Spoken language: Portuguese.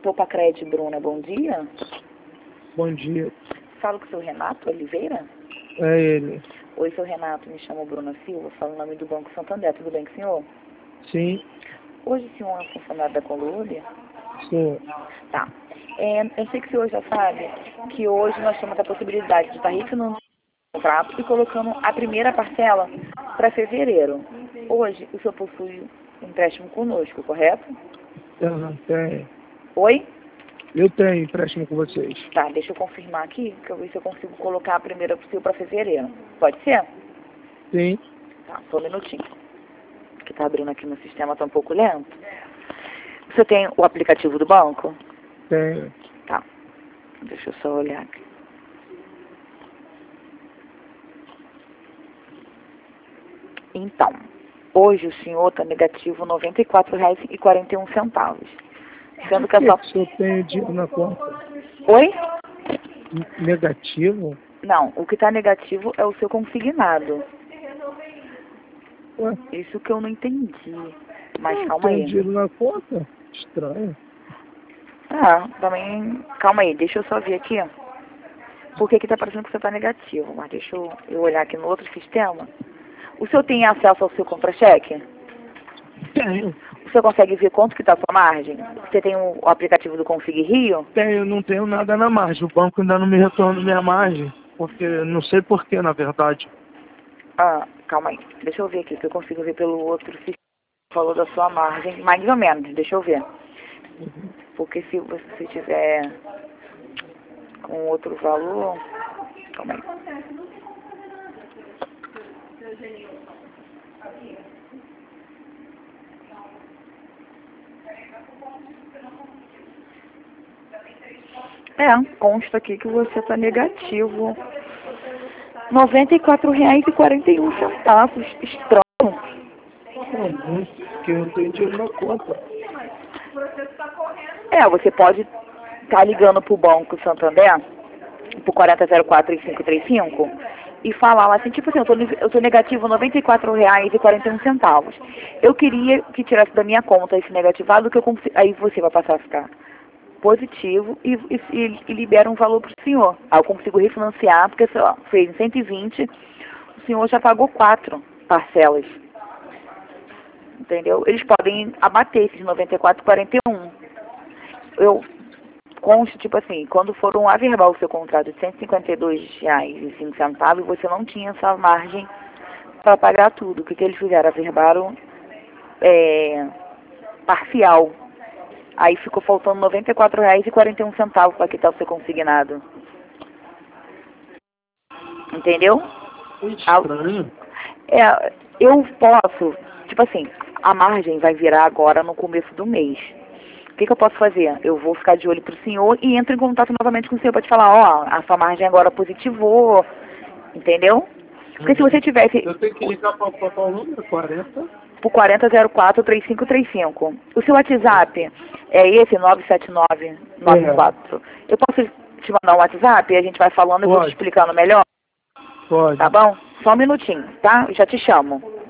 Topacred, Bruna, bom dia. Bom dia. Falo com o seu Renato Oliveira? É ele. Oi, seu Renato, me chamo Bruna Silva, falo em nome do Banco Santander, tudo bem com o senhor? Sim, Hoje o senhor é funcionário da Conlude? sou. Tá. Eu sei que o senhor já sabe que hoje nós temos a possibilidade de estar refinanciando o contrato e colocando a primeira parcela para fevereiro. Hoje o senhor possui um empréstimo conosco, correto? Tenho. Oi? Eu tenho empréstimo com vocês. Tá, deixa eu confirmar aqui, que eu ver se eu consigo colocar a primeira possível para fevereiro. Pode ser? Sim, Tá, só um minutinho. Que tá abrindo aqui no sistema, tá um pouco lento. Você tem o aplicativo do banco? tenho. Tá. Deixa eu só olhar aqui. Então, hoje o senhor está negativo R$ 94,41. Sendo que a sua... Se eu tenho dinheiro na conta Oi? negativo? Não, o que está negativo é o seu consignado. Ué, Isso que eu não entendi. Mas eu calma tenho aí. dinheiro na conta? Estranho. Ah, também... Calma aí, deixa eu só ver aqui. Por que tá parecendo que você está negativo? Mas deixa eu olhar aqui no outro sistema. O senhor tem acesso ao seu contra-cheque? Tenho. Você consegue ver quanto que está a sua margem? Você tem o aplicativo do Config Rio? Tenho, não tenho nada na margem. O banco ainda não me retorna minha margem. Porque, não sei porquê, na verdade. Ah, calma aí. Deixa eu ver aqui, que eu consigo ver pelo outro sistema. Falou da sua margem, mais ou menos, deixa eu ver. Porque se você tiver com outro valor... Calma aí. Consta aqui que você está negativo. R$ 94,41. Estranho. Porque eu tenho dinheiro na conta. Você pode estar ligando para o Banco Santander, pro 40043535, e falar lá assim, tipo assim, eu tô negativo R$ 94,41. Eu queria que tirasse da minha conta esse negativado, que eu consigo, aí você vai passar a ficar positivo e libera um valor para o senhor. Aí eu consigo refinanciar, porque sei lá, fez em 120, o senhor já pagou 4 parcelas. Entendeu? Eles podem abater esses 94,41. Eu consto, tipo assim, quando foram averbar o seu contrato de R$ 152,05, você não tinha essa margem para pagar tudo. O que eles fizeram? Averbaram parcial. Aí ficou faltando R$ 94,41 para quitar o seu consignado. Entendeu? Estranho. Eu posso, tipo assim, a margem vai virar agora no começo do mês. O que eu posso fazer? Eu vou ficar de olho pro senhor e entro em contato novamente com o senhor para te falar, ó, a sua margem agora positivou, entendeu? Porque se você tivesse... Eu tenho que ligar para qual número? 40? Pro 40043535. O seu WhatsApp é esse, 97994. Eu posso te mandar um WhatsApp e a gente vai falando e eu vou te explicando melhor? Pode. Tá bom? Só um minutinho, tá? Eu já te chamo.